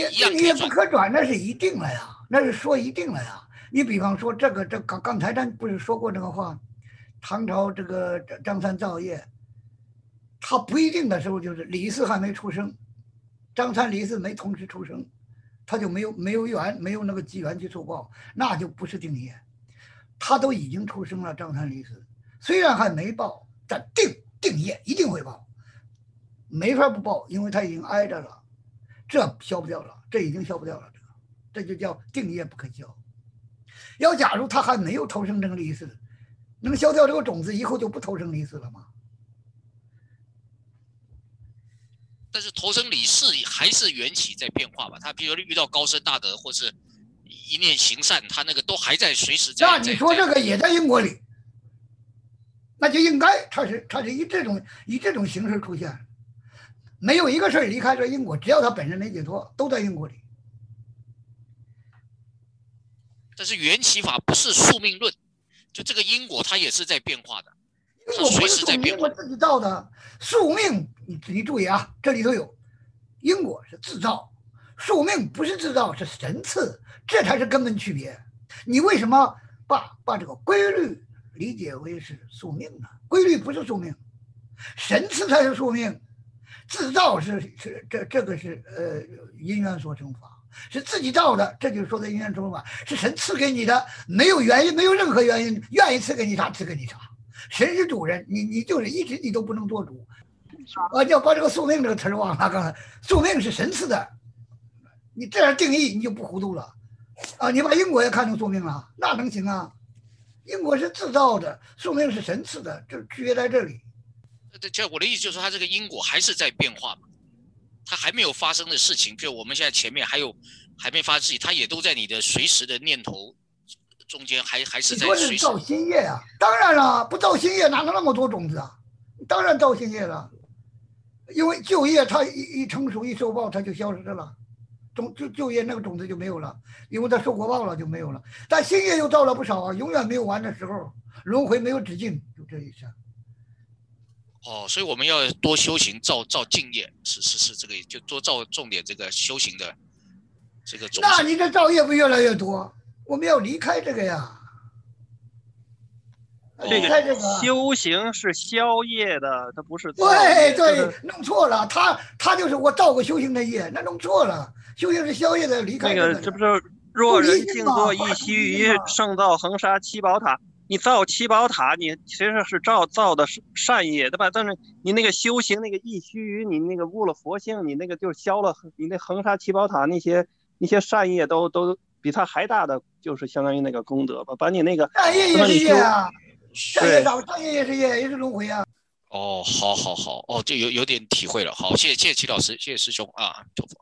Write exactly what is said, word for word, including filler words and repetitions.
一样定业不可转，那是一定了呀，那是说一定了呀。你比方说这个，这刚刚才咱不是说过这个话，唐朝这个张三造业，他不一定的时候就是李四还没出生，张三李四没同时出生，他就没有没有缘，没有那个机缘去受报，那就不是定业。他都已经出生了，张三李四虽然还没报，但定定业一定会报，没法不报，因为他已经挨着了，这消不掉了，这已经消不掉了，这个这就叫定业不可消。要假如他还没有投生这个李四，能消掉这个种子，以后就不投生李四了吗？ 但是投生李四还是缘起在变化吧？他比如遇到高深大德，或是一念行善，他那个都还在随时在。 那你说这个也在因果里，那就应该他是他是以这种以这种形式出现，没有一个事儿离开这因果，只要他本身没解脱，都在因果里。 但是缘起法不是宿命论，就这个因果它也是在变化的。 因果不是宿命，因果自己造的。宿命，你你注意啊，这里头有因果是自造，宿命不是自造，是神赐，这才是根本区别。你为什么把把这个规律理解为是宿命呢？规律不是宿命，神赐才是宿命，自造是是这这个是呃因缘所生法，是自己造的，这就是说的因缘所生法，是神赐给你的，没有原因，没有任何原因，愿意赐给你啥赐给你啥。神是主人，你你就是一直你都不能做主。啊，要把这个宿命这个词儿忘了。刚才宿命是神赐的，你这样定义你就不糊涂了啊！你把因果也看成宿命了，那能行啊？因果是自造的，宿命是神赐的，这区别在这里。 这我的意思就是说，它这个因果还是在变化嘛，它还没有发生的事情，比如我们现在前面还有还没发生事情，它也都在你的随时的念头中间还还是在随时。 你说是造新业啊？当然了，不造新业哪能那么多种子啊？当然造新业了，因为旧业它一一成熟一受报，它就消失了，种就旧业那个种子就没有了，因为它受过报了就没有了。但新业又造了不少啊，永远没有完的时候，轮回没有止境，就这一下。 哦，所以我们要多修行，造造净业，是是是这个，就多造重点这个修行的这个种子。 那你这造业不越来越多？我们要离开这个呀。 这个修行是消业的，它不是造业。对对，弄错了。他他就是我造个修行的业，那弄错了。修行是消业的，离开那个这不是若人静坐一须臾，胜造恒沙七宝塔。你造七宝塔，你其实是造造的善业，对吧？但是你那个修行那个一须臾，你那个悟了佛性，你那个就消了你那恒沙七宝塔那些那些善业都都比它还大的，就是相当于那个功德吧，把你那个善业也是业啊。善业造善业也是业，也是轮回啊。 哦，好好好，哦，就有有点体会了。好，谢谢谢谢齐老师，谢谢师兄啊。